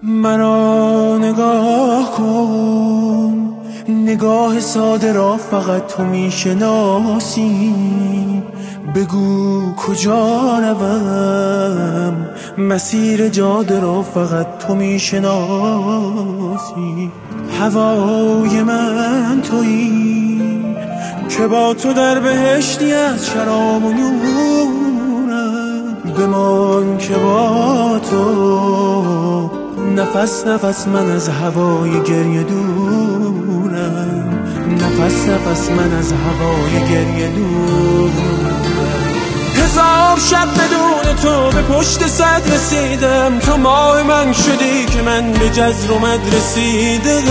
مرا نگاه کن، نگاه ساده را فقط تو میشناسی. بگو کجا روم، مسیر جاده را فقط تو میشناسی. هوای من تویی که با تو در بهشتی از شراب و نورم. بمان که با تو نفس نفس من از هوای گریه دورم. نفس نفس من از هوای گریه دورم. هزار شب بدون تو به پشت صد رسیدم. تو ماه من شدی که من به جزر و مد رسیدم.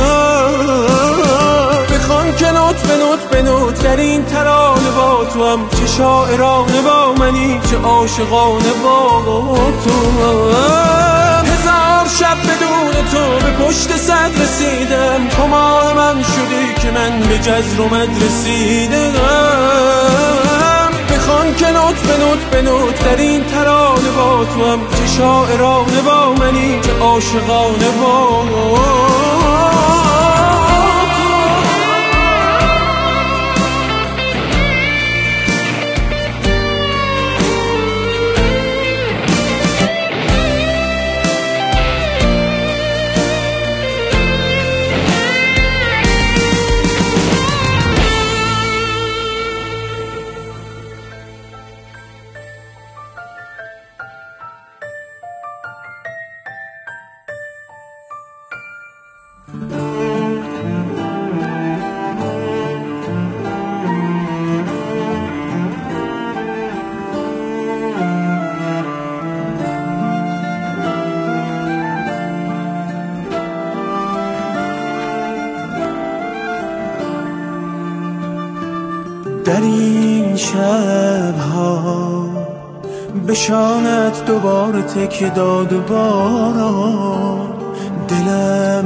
بخوان که نوت به نوت به نوت در این ترانه با تو هم. چه شاعرانه با منی، چه عاشقانه با تو هم. هزار شب بدون تو به پشت صد رسیدم. تو ماه من شدی که من به جزر و مد رسیدم. بخوان که نوت به نوت به نوت در این ترانه با تو هم. چه شاعرانه با منی، چه عاشقانه با در این شبها به شانت دوباره تکیه داد و باران. دلم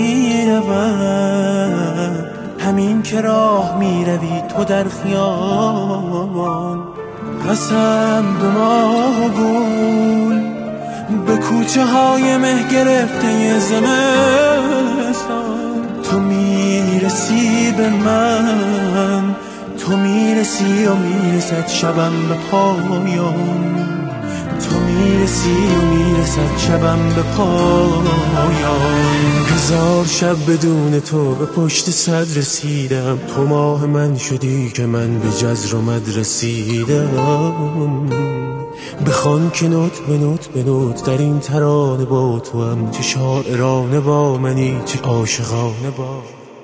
میرود همین که راه میروی تو در خیابان. قسم به ماه و گل، به کوچه های مه گرفته زمستان. تو میرسی به من، تو میرسی و میرسد شبم به پایان. تو میرسی و میرسد شبم به پایان. هزار شب بدون تو به پشت صد رسیدم. تو ماه من شدی که من به جزر و مد رسیدم. بخوان که نوت به نوت به نوت در این ترانه با تو هم. چه شاعرانه با منی، چه عاشقانه با.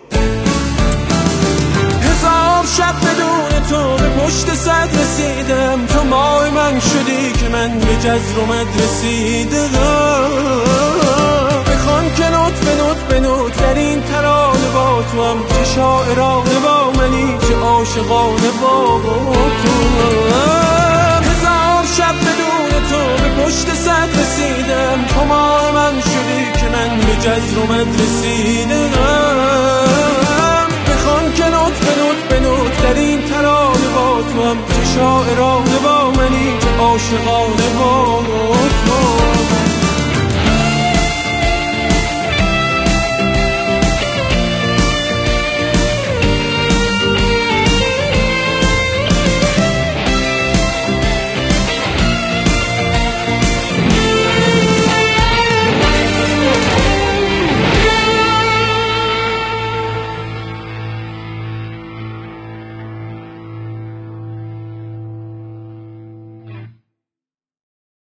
شب بدون تو به پشت صد رسیدم. تو ماه من شدی که من به جزر و مد رسیدم. بخوان که نوت به نوت به نوت در این ترانه با تو هم. چه شاعرانه با منی، چه عاشقانه با تو هم. هزار شب بدون تو به پشت صد رسیدم. تو ماه من شدی که من به جزر و مد رسیدم. بخوان که نوت به نوت به نوت در این ترانه با تو هم. چه شاعرانه با منی، چه عاشقانه